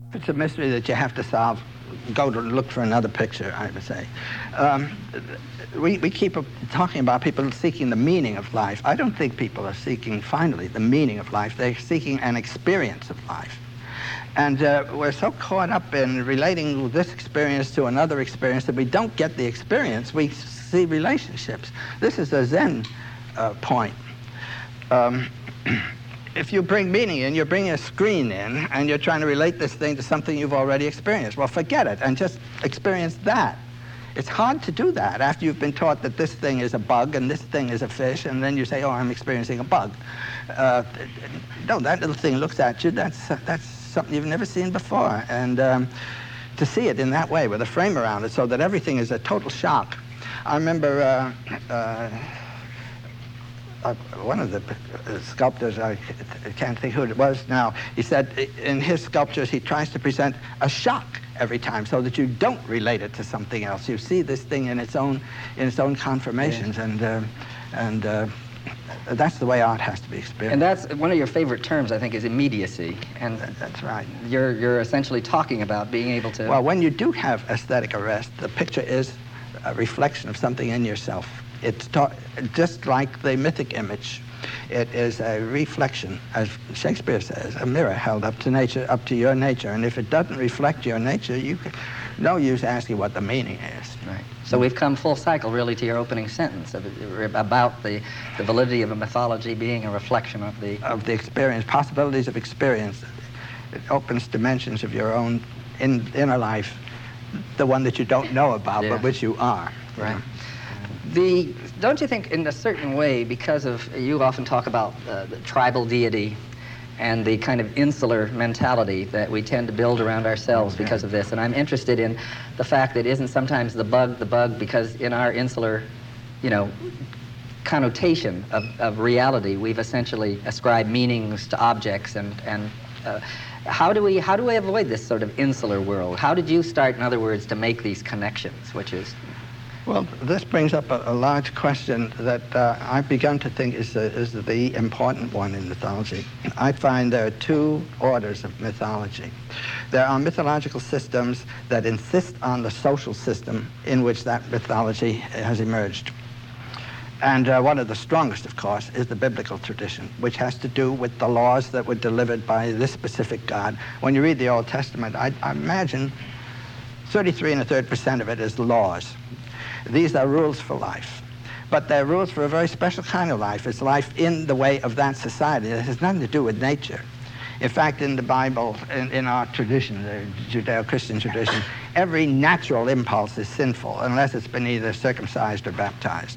It's a mystery that you have to solve. Go to look for another picture, I would say. We keep talking about people seeking the meaning of life. I don't think people are seeking, finally, the meaning of life. They're seeking an experience of life. And we're so caught up in relating this experience to another experience that we don't get the experience. We see relationships. This is a Zen point. If you bring meaning in, you're bringing a screen in, and you're trying to relate this thing to something you've already experienced. Well, forget it, and just experience that. It's hard to do that after you've been taught that this thing is a bug and this thing is a fish, and then you say, oh, I'm experiencing a bug. No, that little thing looks at you. That's something you've never seen before. And to see it in that way, with a frame around it, so that everything is a total shock. I remember one of the sculptors, I can't think who it was now, he said in his sculptures he tries to present a shock every time so that you don't relate it to something else. You see this thing in its own conformations, yeah. and that's the way art has to be experienced. And that's one of your favorite terms, I think, is immediacy. And that's right. You're essentially talking about being able to... Well, when you do have aesthetic arrest, the picture is a reflection of something in yourself. It's just like the mythic image. It is a reflection, as Shakespeare says, a mirror held up to nature, up to your nature. And if it doesn't reflect your nature, no use asking what the meaning is. Right. So we've come full cycle, really, to your opening sentence about the validity of a mythology being a reflection of the experience, possibilities of experience. It opens dimensions of your own inner life, the one that you don't know about, yeah. but which you are. Right. Don't you think, in a certain way, because of, you often talk about the tribal deity and the kind of insular mentality that we tend to build around ourselves because of this, and I'm interested in the fact that isn't sometimes the bug because in our insular, connotation of reality, we've essentially ascribed meanings to objects, and how do we avoid this sort of insular world? How did you start, in other words, to make these connections, which is... Well, this brings up a large question that I've begun to think is the important one in mythology. I find there are two orders of mythology. There are mythological systems that insist on the social system in which that mythology has emerged. And one of the strongest, of course, is the biblical tradition, which has to do with the laws that were delivered by this specific God. When you read the Old Testament, I imagine 33 1/3% of it is laws. These are rules for life, but they're rules for a very special kind of life. It's life in the way of that society. It has nothing to do with nature. In fact, in the Bible, in our tradition, the Judeo-Christian tradition, every natural impulse is sinful unless it's been either circumcised or baptized.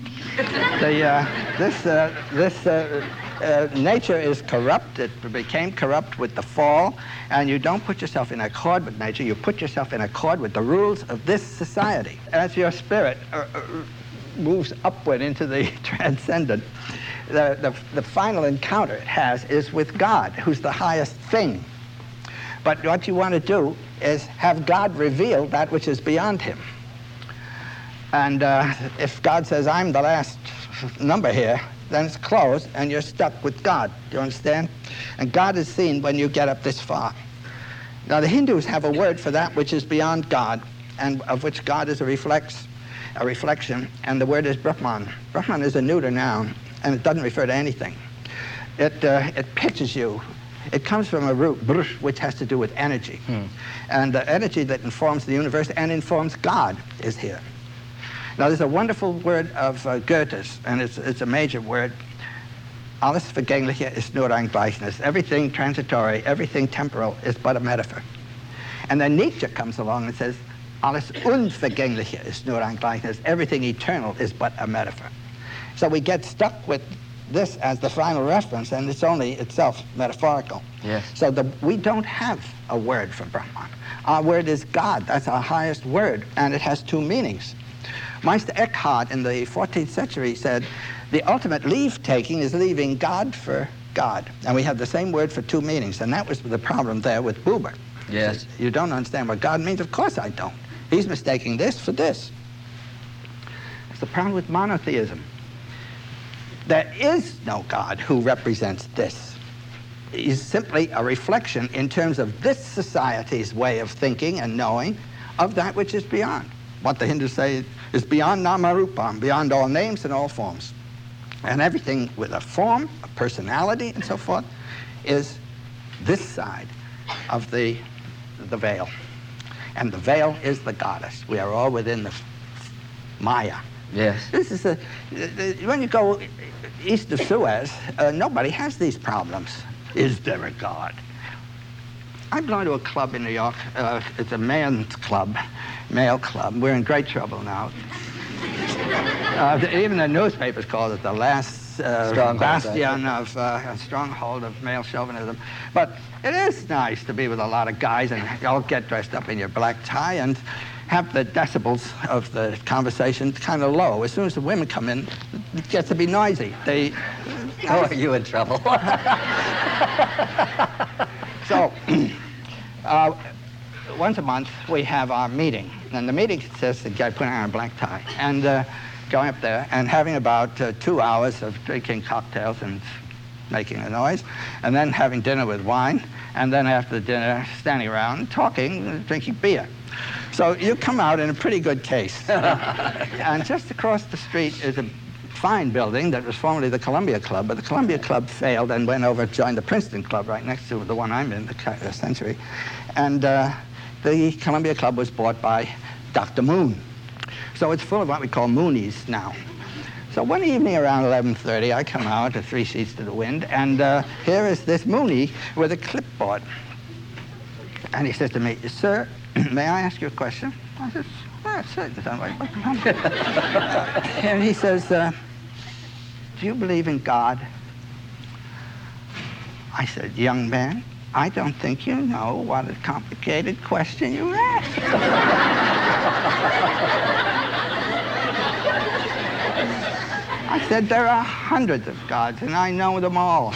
Nature is corrupt. It became corrupt with the fall, and you don't put yourself in accord with nature. You put yourself in accord with the rules of this society. As your spirit moves upward into the transcendent, the final encounter it has is with God, who's the highest thing. But what you want to do is have God reveal that which is beyond him. And if God says, I'm the last number here, then it's closed and you're stuck with God. Do you understand? And God is seen when you get up this far. Now the Hindus have a word for that which is beyond God, and of which God is a reflection, and the word is Brahman. Brahman is a neuter noun, and it doesn't refer to anything. It pitches you. It comes from a root, brush, which has to do with energy. And the energy that informs the universe and informs God is here. Now, there's a wonderful word of Goethe's, and it's a major word. Alles Vergängliche ist nur ein Gleichnis. Everything transitory, everything temporal is but a metaphor. And then Nietzsche comes along and says, Alles Unvergängliche ist nur ein Gleichnis. Everything eternal is but a metaphor. So we get stuck with this as the final reference, and it's only itself metaphorical. Yes. So we don't have a word for Brahman. Our word is God. That's our highest word, and it has two meanings. Meister Eckhart in the 14th century said, the ultimate leave-taking is leaving God for God. And we have the same word for two meanings, and that was the problem there with Buber. Yes. Says, you don't understand what God means? Of course I don't. He's mistaking this for this. It's the problem with monotheism. There is no God who represents this. is simply a reflection in terms of this society's way of thinking and knowing of that which is beyond. What the Hindus say is beyond Namarupam, beyond all names and all forms. And everything with a form, a personality, and so forth, is this side of the veil. And the veil is the goddess. We are all within the Maya. Yes. This is when you go east of Suez, nobody has these problems. Is there a God? I belong to a club in New York. It's a man's club, male club. We're in great trouble now. Even the newspapers call it the last bastion of a stronghold of male chauvinism. But it is nice to be with a lot of guys and you all get dressed up in your black tie and have the decibels of the conversation kind of low. As soon as the women come in, it gets to be noisy. How are you in trouble? So, once a month, we have our meeting. And the meeting consists of the guy putting on a black tie and going up there and having about 2 hours of drinking cocktails and making a noise, and then having dinner with wine, and then after the dinner, standing around, talking, drinking beer. So you come out in a pretty good case. And just across the street is a fine building that was formerly the Columbia Club, but the Columbia Club failed and went over to join the Princeton Club right next to the one I'm in, the Century. And the Columbia Club was bought by Dr. Moon. So it's full of what we call Moonies now. So one evening around 11:30, I come out, 3 sheets to the wind, and here is this Moonie with a clipboard. And he says to me, "Sir, may I ask you a question?" I said, "Well, certainly." And he says, "Do you believe in God?" I said, "Young man, I don't think you know what a complicated question you asked." I said, "There are hundreds of gods, and I know them all."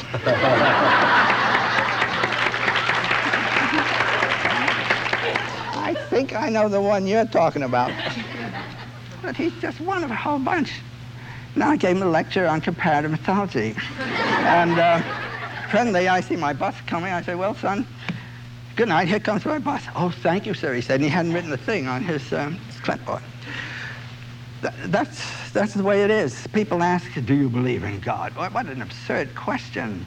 I think I know the one you're talking about. But he's just one of a whole bunch. Now I gave him a lecture on comparative mythology. And presently I see my bus coming. I say, "Well, son, good night. Here comes my bus." "Oh, thank you, sir," he said. And he hadn't written a thing on his clipboard. That's the way it is. People ask, "Do you believe in God?" What an absurd question.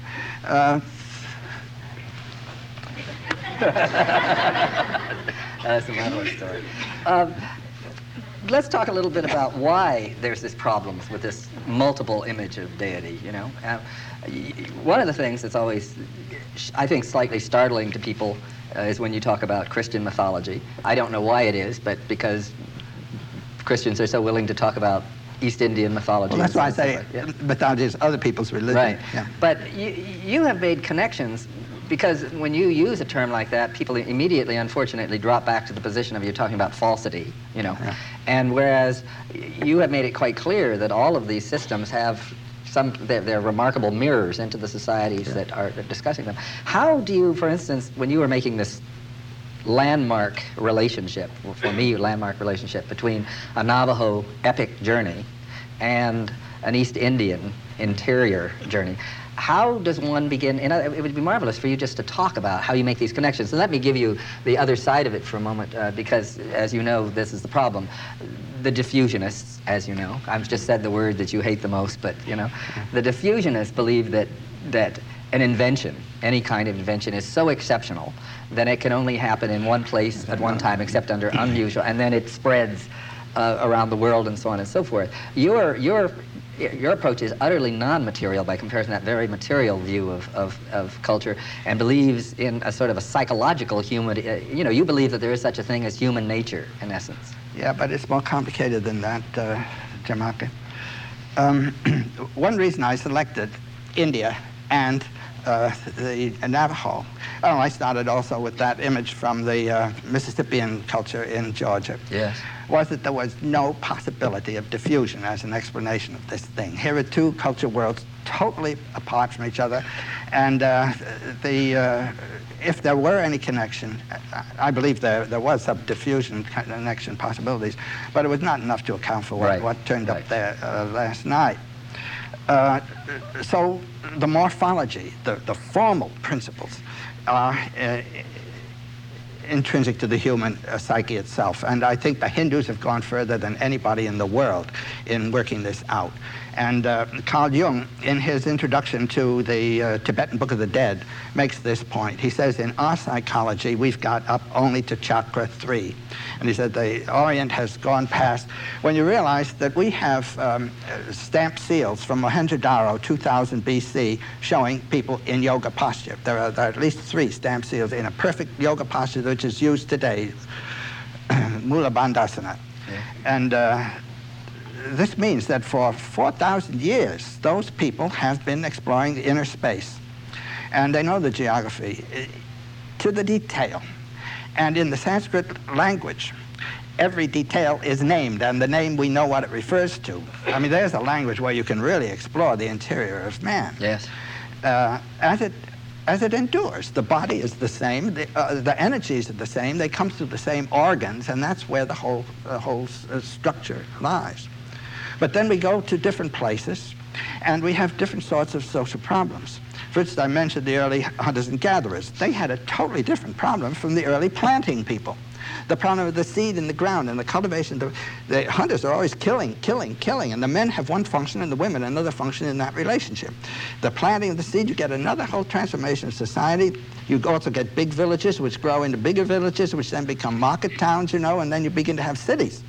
That's a marvelous story. Let's talk a little bit about why there's this problems with this multiple image of deity, you know. One of the things that's always, I think, slightly startling to people is when you talk about Christian mythology. I don't know why it is, but because Christians are so willing to talk about East Indian mythology. Well, that's why I say mythology is other people's religion. Right. Yeah. But you have made connections, because when you use a term like that, people immediately, unfortunately, drop back to the position of you're talking about falsity, you know. Yeah. And whereas you have made it quite clear that all of these systems have they're remarkable mirrors into the societies that are discussing them. How do you, for instance, when you were making this landmark relationship, for me, landmark relationship between a Navajo epic journey and an East Indian interior journey, how does one begin? It would be marvelous for you just to talk about how you make these connections. And let me give you the other side of it for a moment, because, as you know, this is the problem. The diffusionists, as you know, I've just said the word that you hate the most, but, you know, the diffusionists believe that an invention, any kind of invention, is so exceptional that it can only happen in one place at one time, except under unusual, and then it spreads around the world and so on and so forth. Your approach is utterly non-material by comparison to that very material view of culture, and believes in a sort of a psychological human, you believe that there is such a thing as human nature, in essence. Yeah, but it's more complicated than that, Jamaka. One reason I selected India and the Navajo, I started also with that image from the Mississippian culture in Georgia. Yes. Was that there was no possibility of diffusion as an explanation of this thing. Here are two culture worlds totally apart from each other, and if there were any connection, I believe there was some diffusion connection possibilities, but it was not enough to account for what turned up there last night. So the morphology, the formal principles are intrinsic to the human psyche itself. And I think the Hindus have gone further than anybody in the world in working this out. And Carl Jung, in his introduction to the Tibetan Book of the Dead, makes this point. He says, in our psychology, we've got up only to chakra 3. And he said the Orient has gone past. When you realize that we have stamped seals from Mohenjo-Daro, 2000 BC, showing people in yoga posture. There are at least 3 stamped seals in a perfect yoga posture which is used today, Mula Bandhasana. Yeah. And this means that for 4,000 years, those people have been exploring the inner space. And they know the geography to the detail. And in the Sanskrit language, every detail is named, and the name, we know what it refers to. I mean, there's a language where you can really explore the interior of man. Yes. As it endures. The body is the same, the energies are the same, they come through the same organs, and that's where the whole structure lies. But then we go to different places, and we have different sorts of social problems. For instance, I mentioned the early hunters and gatherers. They had a totally different problem from the early planting people. The problem of the seed in the ground and the cultivation. The hunters are always killing, and the men have one function and the women another function in that relationship. The planting of the seed, you get another whole transformation of society. You also get big villages, which grow into bigger villages, which then become market towns, and then you begin to have cities.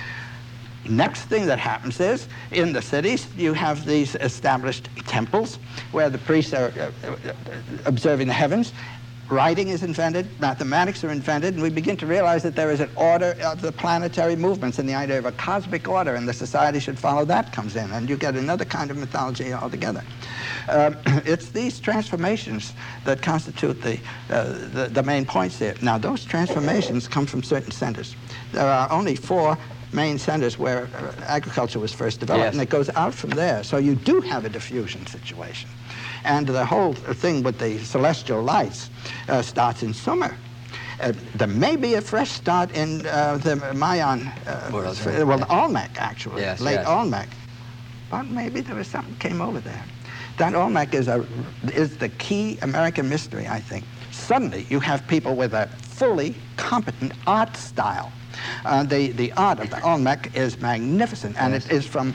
Next thing that happens is, in the cities, you have these established temples where the priests are observing the heavens. Writing is invented, mathematics are invented, and we begin to realize that there is an order of the planetary movements, and the idea of a cosmic order, and the society should follow that comes in, and you get another kind of mythology altogether. It's these transformations that constitute the main points here. Now, those transformations come from certain centers. There are only 4 main centers where agriculture was first developed, yes. And it goes out from there. So you do have a diffusion situation. And the whole thing with the celestial lights starts in Sumer. There may be a fresh start in the Mayan, the Olmec, actually, yes, late yes. Olmec. But maybe there was something came over there. That Olmec is the key American mystery, I think. Suddenly, you have people with a fully competent art style. The art of the Olmec is magnificent, and yes. It is from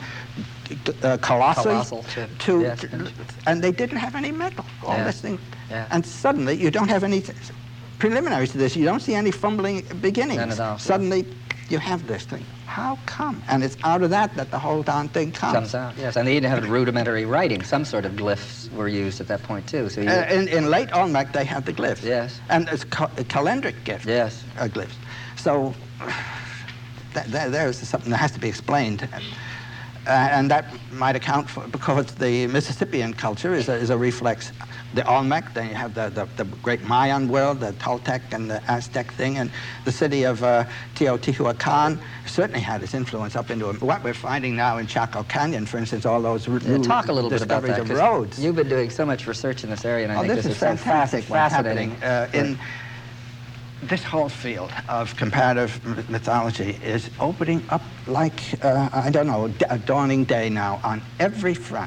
Colossae to yes. And they didn't have any metal. All yes. this thing, yeah. And suddenly you don't have any preliminaries to this. You don't see any fumbling beginnings. None at all. Suddenly you have this thing. How come? And it's out of that the whole darn thing comes out. Yes, and they even have rudimentary writing. Some sort of glyphs were used at that point too. So in late Olmec they have the glyphs. Yes. And it's calendric glyphs. Yes. Glyphs. So there's something that has to be explained. And that might account for, because the Mississippian culture is a reflex. The Olmec, then you have the great Mayan world, the Toltec and the Aztec thing, and the city of Teotihuacan certainly had its influence up into it. What we're finding now in Chaco Canyon, for instance, all those talk a little bit about that, of roads. You've been doing so much research in this area, and I think this is fantastic. Fascinating. In this whole field of comparative mythology is opening up like, I don't know, a dawning day now on every front.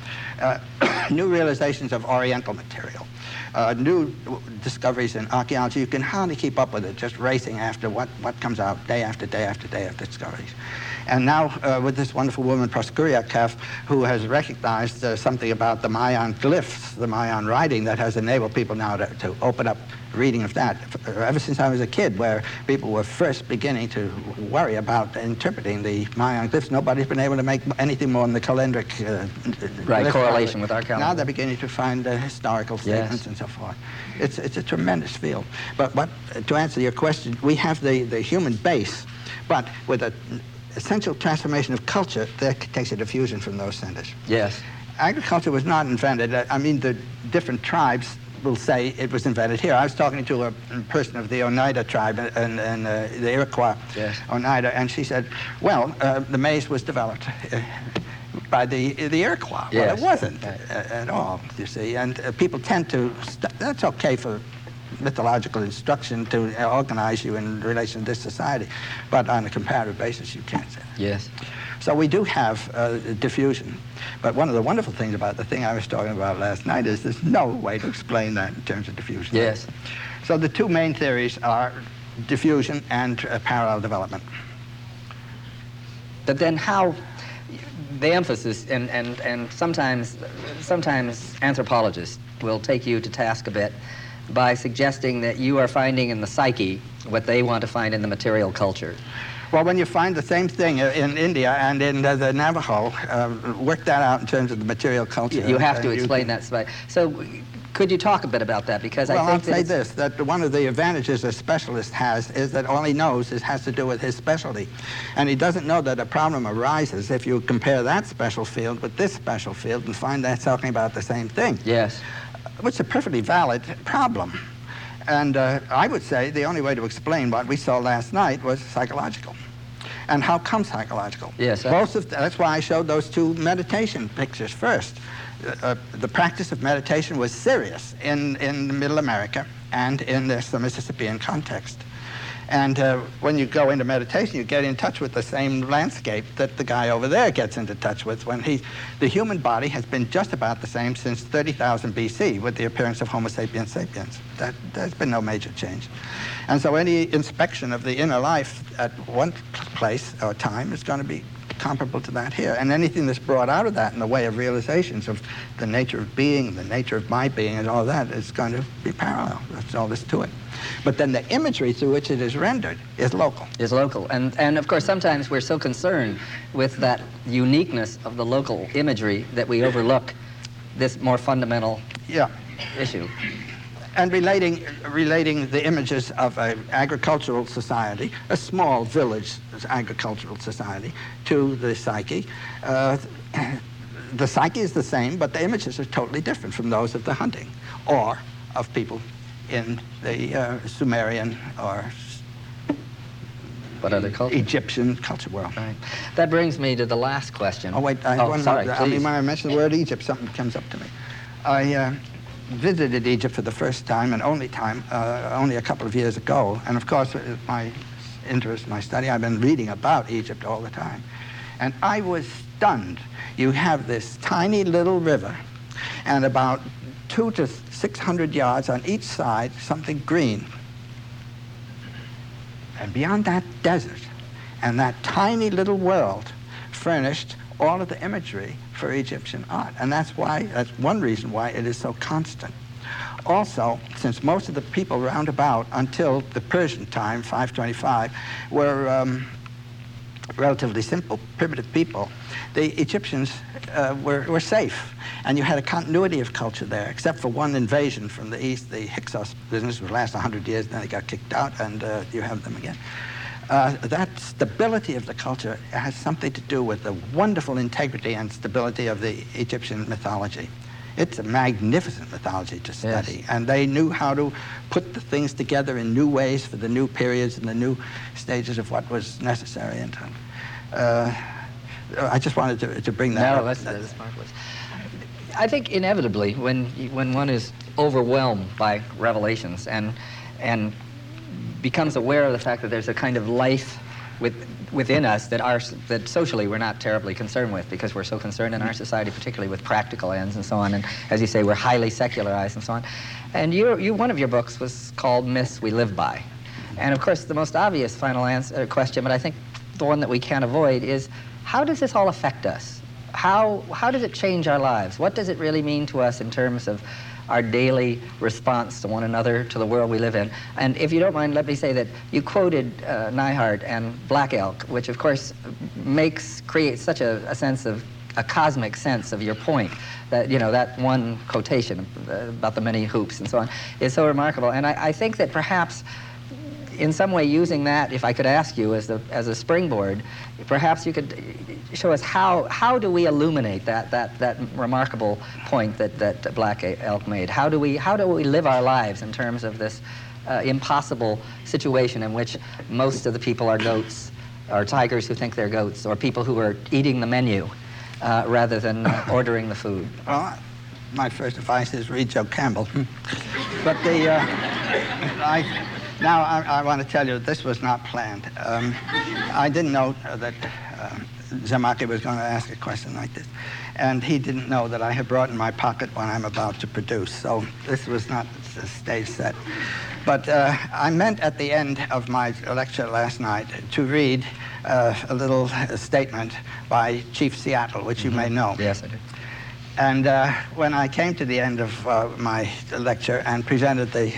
New realizations of Oriental material, new discoveries in archaeology. You can hardly keep up with it, just racing after what comes out day after day after day of discoveries. And now with this wonderful woman, Proskuriakev, who has recognized something about the Mayan glyphs, the Mayan writing, that has enabled people now to open up reading of that. Ever since I was a kid, where people were first beginning to worry about interpreting the Mayan glyphs, nobody's been able to make anything more than the calendric correlation with our calendar. Now they're beginning to find historical statements, yes. And so forth. It's a tremendous field. But to answer your question, we have the human base, but with an essential transformation of culture, that takes a diffusion from those centers. Yes. Agriculture was not invented. I mean, the different tribes will say it was invented here. I was talking to a person of the Oneida tribe and the Iroquois, yes. Oneida, and she said, well, the maize was developed by the Iroquois. Yes. Well, it wasn't at all, you see. And people tend to, that's okay for mythological instruction to organize you in relation to this society, but on a comparative basis, you can't say that. Yes. So we do have diffusion. But one of the wonderful things about the thing I was talking about last night is there's no way to explain that in terms of diffusion. Yes. So the two main theories are diffusion and parallel development. But then how, the emphasis, and sometimes anthropologists will take you to task a bit by suggesting that you are finding in the psyche what they want to find in the material culture. Well, when you find the same thing in India and in the Navajo, work that out in terms of the material culture. You have to explain that. So could you talk a bit about that? Because well, I think I'll say this, that one of the advantages a specialist has is that all he knows has to do with his specialty. And he doesn't know that a problem arises if you compare that special field with this special field and find that talking about the same thing. Yes. Which is a perfectly valid problem. And I would say the only way to explain what we saw last night was psychological. And how come psychological? Yes. That's why I showed those two meditation pictures first. The practice of meditation was serious in Middle America and in the Mississippian context. And when you go into meditation, you get in touch with the same landscape that the guy over there gets into touch with. The human body has been just about the same since 30,000 BC with the appearance of Homo sapiens sapiens. There's been no major change. And so any inspection of the inner life at one place or time is going to be comparable to that here. And anything that's brought out of that in the way of realizations of the nature of being, the nature of my being, and all that is going to be parallel. That's all there's to it. But then the imagery through which it is rendered is local. Is local. And of course, sometimes we're so concerned with that uniqueness of the local imagery that we overlook this more fundamental issue. And relating the images of an agricultural society, a small village agricultural society, to the psyche. The psyche is the same, but the images are totally different from those of the hunting or of people in the Sumerian or what other culture? Egyptian culture world. Right. That brings me to the last question. Oh, wait. Sorry, I mean, when I mention the word Egypt, something comes up to me. I visited Egypt for the first time and only time, only a couple of years ago. And of course, my interest, my study, I've been reading about Egypt all the time. And I was stunned. You have this tiny little river and about 200 to 600 yards on each side, something green. And beyond that, desert. And that tiny little world furnished all of the imagery for Egyptian art. And that's one reason why it is so constant. Also, since most of the people round about until the Persian time, 525, were relatively simple, primitive people, the Egyptians were safe. And you had a continuity of culture there, except for one invasion from the east, the Hyksos business, would last 100 years, then they got kicked out, and you have them again. That stability of the culture has something to do with the wonderful integrity and stability of the Egyptian mythology. It's a magnificent mythology to study, yes. And they knew how to put the things together in new ways for the new periods and the new stages of what was necessary. And I just wanted to bring that up. That's marvelous. I think inevitably, when one is overwhelmed by revelations and becomes aware of the fact that there's a kind of life within us that socially we're not terribly concerned with, because we're so concerned in our society, particularly with practical ends and so on. And as you say, we're highly secularized and so on. And one of your books was called Myths We Live By. And of course, the most obvious final question, but I think the one that we can't avoid, is how does this all affect us? How does it change our lives? What does it really mean to us in terms of our daily response to one another, to the world we live in? And if you don't mind, let me say that you quoted Neihardt and Black Elk, which of course creates such a sense of, a cosmic sense of your point, that, that one quotation about the many hoops and so on is so remarkable. And I think that perhaps in some way using that, if I could ask you as a springboard, perhaps you could show us how do we illuminate that remarkable point that Black Elk made? How do we live our lives in terms of this impossible situation in which most of the people are goats, or tigers who think they're goats, or people who are eating the menu rather than ordering the food? Well, my first advice is read Joe Campbell. But Now, I want to tell you, this was not planned. I didn't know that Jamaki was going to ask a question like this. And he didn't know that I had brought in my pocket what I'm about to produce. So this was not a stage set. But I meant at the end of my lecture last night to read a little statement by Chief Seattle, which you may know. Yes, I do. And when I came to the end of my lecture and presented the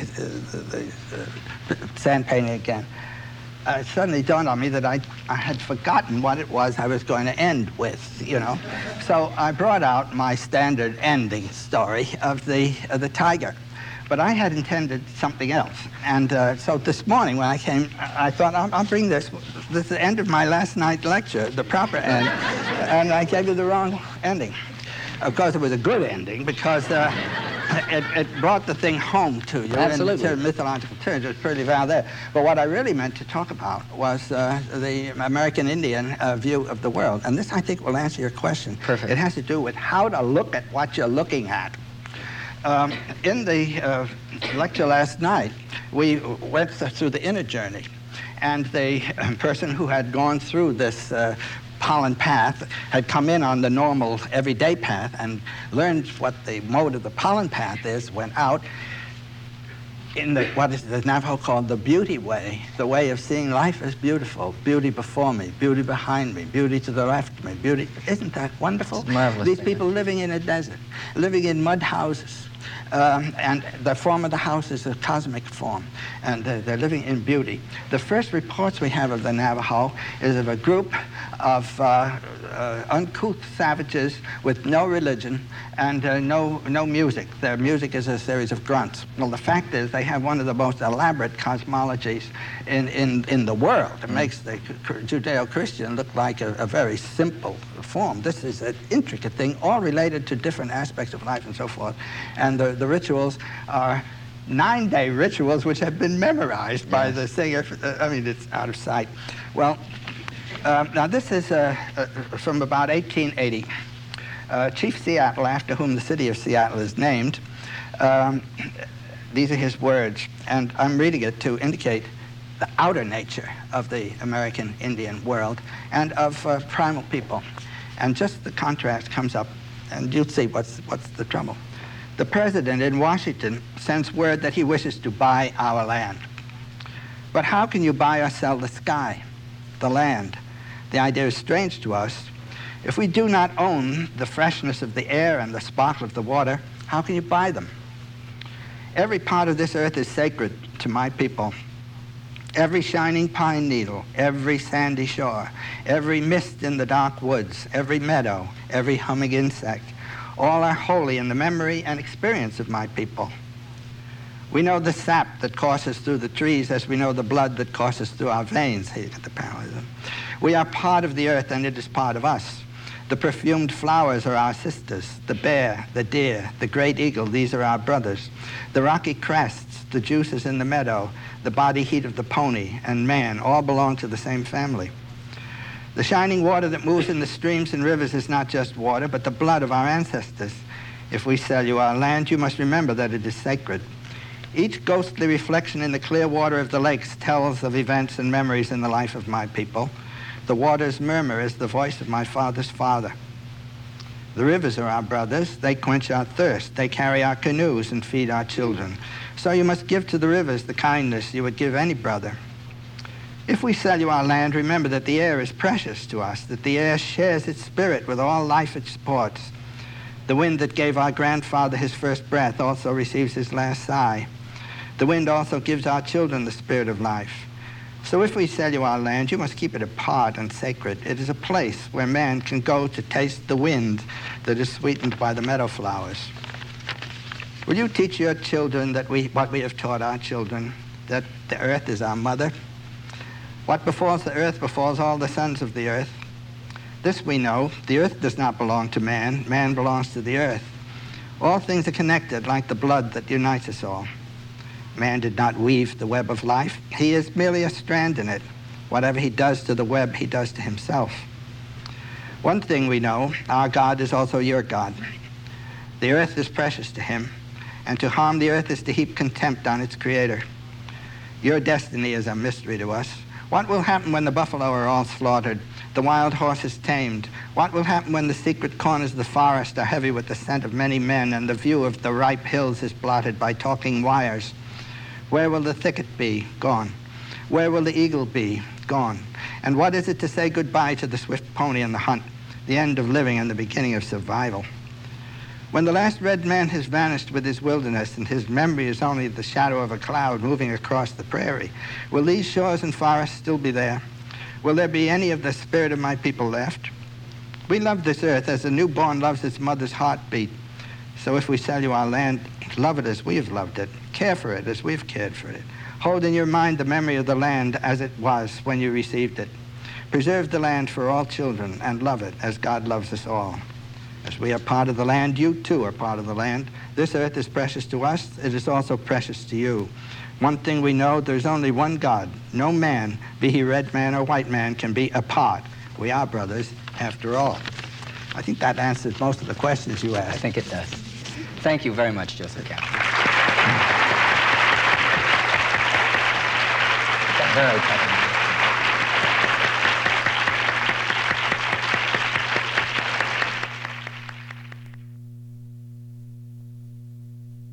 sand painting again, it suddenly dawned on me that I had forgotten what it was I was going to end with, you know. So I brought out my standard ending story of the tiger. But I had intended something else. And so this morning when I came, I thought, I'll bring this. This is the end of my last night lecture, the proper end. And I gave you the wrong ending. Of course, it was a good ending because it brought the thing home to you. Absolutely. In mythological terms, it was pretty well there. But what I really meant to talk about was the American Indian view of the world. And this, I think, will answer your question. Perfect. It has to do with how to look at what you're looking at. In the lecture last night, we went through the inner journey. And the person who had gone through this pollen path had come in on the normal everyday path and learned what the mode of the pollen path is, went out in what is the Navajo called the beauty way, the way of seeing life as beautiful, beauty before me, beauty behind me, beauty to the left of me, beauty. Isn't that wonderful? It's marvelous. These people living in a desert, living in mud houses, and the form of the house is a cosmic form, and they're living in beauty. The first reports we have of the Navajo is of a group of uncouth savages with no religion and no music. Their music is a series of grunts. Well, the fact is they have one of the most elaborate cosmologies in the world. It makes the Judeo-Christian look like a very simple form. This is an intricate thing, all related to different aspects of life and so forth. And the rituals are 9-day rituals which have been memorized by the singer. I mean, it's out of sight. Well, now this is from about 1880. Chief Seattle, after whom the city of Seattle is named, these are his words, and I'm reading it to indicate the outer nature of the American Indian world and of primal people. And just the contrast comes up, and you'll see what's the trouble. The president in Washington sends word that he wishes to buy our land. But how can you buy or sell the sky, the land? The idea is strange to us. If we do not own the freshness of the air and the sparkle of the water, how can you buy them? Every part of this earth is sacred to my people. Every shining pine needle, every sandy shore, every mist in the dark woods, every meadow, every humming insect, all are holy in the memory and experience of my people. We know the sap that courses through the trees as we know the blood that courses through our veins. Here you get the parallelism. We are part of the earth and it is part of us. The perfumed flowers are our sisters. The bear, the deer, the great eagle, these are our brothers. The rocky crests, the juices in the meadow, the body heat of the pony and man all belong to the same family. The shining water that moves in the streams and rivers is not just water, but the blood of our ancestors. If we sell you our land, you must remember that it is sacred. Each ghostly reflection in the clear water of the lakes tells of events and memories in the life of my people. The water's murmur is the voice of my father's father. The rivers are our brothers. They quench our thirst. They carry our canoes and feed our children. So you must give to the rivers the kindness you would give any brother. If we sell you our land, remember that the air is precious to us, that the air shares its spirit with all life it supports. The wind that gave our grandfather his first breath also receives his last sigh. The wind also gives our children the spirit of life. So if we sell you our land, you must keep it apart and sacred. It is a place where man can go to taste the wind that is sweetened by the meadow flowers. Will you teach your children that what we have taught our children, that the earth is our mother? What befalls the earth befalls all the sons of the earth. This we know, the earth does not belong to man, man belongs to the earth. All things are connected like the blood that unites us all. Man did not weave the web of life. He is merely a strand in it. Whatever he does to the web, he does to himself. One thing we know, our God is also your God. The earth is precious to him, and to harm the earth is to heap contempt on its creator. Your destiny is a mystery to us. What will happen when the buffalo are all slaughtered, the wild horse is tamed? What will happen when the secret corners of the forest are heavy with the scent of many men and the view of the ripe hills is blotted by talking wires? Where will the thicket be? Gone. Where will the eagle be? Gone. And what is it to say goodbye to the swift pony and the hunt, the end of living and the beginning of survival? When the last red man has vanished with his wilderness and his memory is only the shadow of a cloud moving across the prairie, will these shores and forests still be there? Will there be any of the spirit of my people left? We love this earth as a newborn loves its mother's heartbeat. So if we sell you our land, love it as we have loved it. Care for it as we've cared for it. Hold in your mind the memory of the land as it was when you received it. Preserve the land for all children and love it as God loves us all. As we are part of the land, you too are part of the land. This earth is precious to us. It is also precious to you. One thing we know, there's only one God. No man, be he red man or white man, can be apart. We are brothers, after all. I think that answers most of the questions you asked. I think it does. Thank you very much, Joseph Campbell. Very touching.